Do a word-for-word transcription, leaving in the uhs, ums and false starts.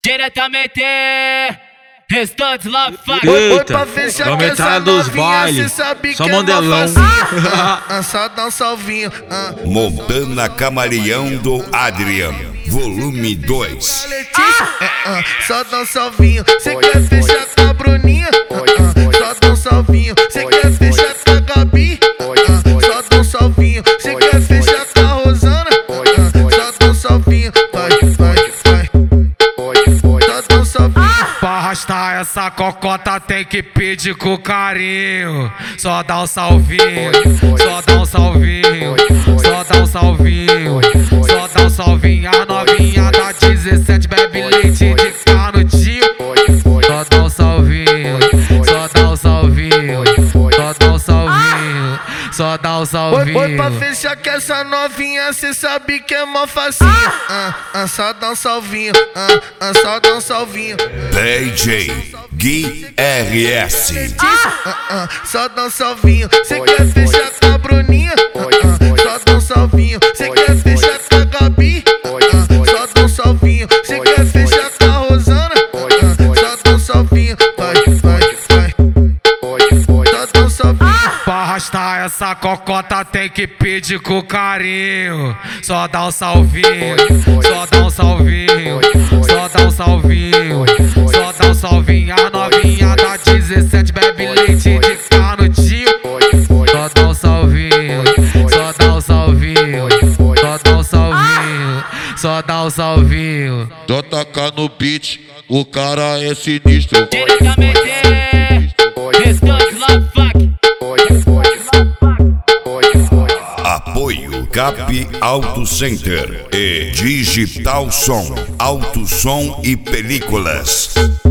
Diretamente, restantes lá, fuck. Eita, vamos entrar dos bailes, só modelão. Só dá um salvinho. Montana Camaleão do Adrian, volume dois. Só dá um salvinho. Cê quer fechar com a Bruninha? Só dá um salvinho. Cê quer fechar com a Gabi? Só dá um salvinho. Cê quer fechar com a Rosana? Só dá um salvinho. Vai, vai, vai. Só dá um salvinho. Pra arrastar essa cocota tem que pedir com carinho. Só dá um salvinho, só dá um salvinho, só dá um salvinho, só dá um salvinho. A novinha da dezessete bebe leite de canudinho. Só dá um salvinho, só dá um salvinho, só dá um salvinho, só dá um salvinho. Oi, pra fechar com essa novinha, cê sabe que é mó facinho. Ah, ah, só dá um salvinho, ah, ah, só dá um salvinho. D J Gui R S. Ah, ah, só dá um salvinho. Cê quer fechar com a Bruninha? Ah, ah, só dá um salvinho. Cê quer fechar com a Gabi? Ah, só dá um salvinho. Cê quer fechar com a Rosana? Ah, só dá um salvinho. Vai, vai, vai. Só dá um salvinho. Pra arrastar essa cocota tem que pedir com carinho. Só dá um salvinho, só dá um salvinho, só dá um salvinho, só dá um salvinho. A novinha da dezessete bebe leite de canudinho. Só dá um salvinho, só dá um salvinho, só dá um salvinho, só dá um salvinho. Só tacar no beat, o cara é sinistro. Diretamente, restantes lá, fuck. Apoio Cap Auto Center e Digital Som, Auto Som e Películas.